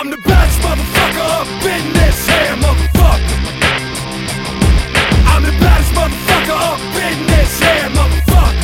I'm the baddest motherfucker up in this here motherfucker. I'm the baddest motherfucker up in this here motherfucker.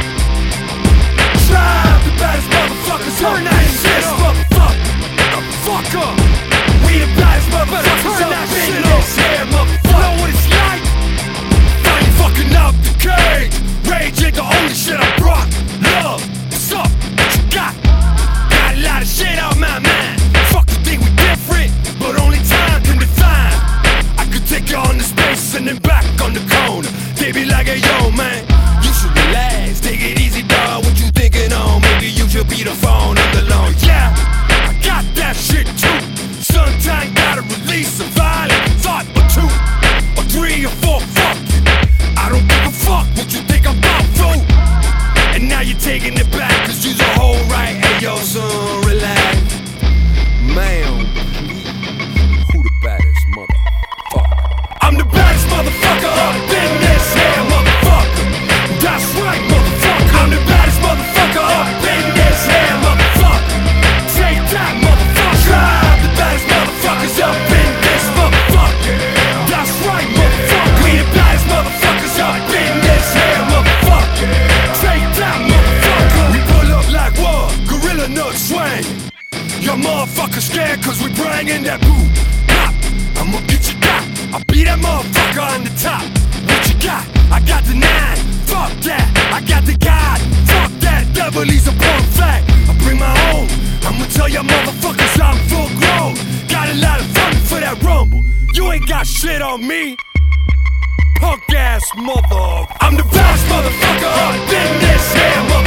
Drive the baddest motherfuckers up in this motherfucker. Fuck up. We the baddest motherfuckers up in this here motherfucker. You know what it's like? I ain't fucking up the cage. Rage ain't the only shit I brought. Love, what's up? What you got? Got a lot of shit on my mind. Fuck you think we different, but only time can define. I could take you on the space and then back on the corner. They be like, hey yo man, you should relax, take it easy dawg. What you thinking on? Maybe you should be the phone on the lawn. Yeah, I got that shit too. Sometimes gotta release a violent thought or two, or three or four. Fuck you, I don't give a fuck what you think I'm about through. And now you're taking it back, cause you's a whole right. Hey yo son, relax. Man, who the baddest motherfucker? I'm the baddest motherfucker up in this here motherfucker. That's right motherfucker. I'm the baddest motherfucker up in this here motherfucker. Take that motherfucker. Drive the baddest motherfuckers up in this motherfucker. That's right motherfucker. We the baddest motherfuckers up in this here motherfucker. Take that motherfucker. We pull up like what? Gorilla nut swing. Your motherfucker scared cause we bringin' that boot. Pop, I'ma get you got. I'll be that motherfucker on the top. What you got? I got the 9. Fuck that. I got the God. Fuck that. Devil, he's a porn flag. I bring my own. I'ma tell ya motherfuckers I'm full grown. Got a lot of fun for that rumble. You ain't got shit on me. Punk ass mother. I'm the baddest motherfucker up in this here motherfucker.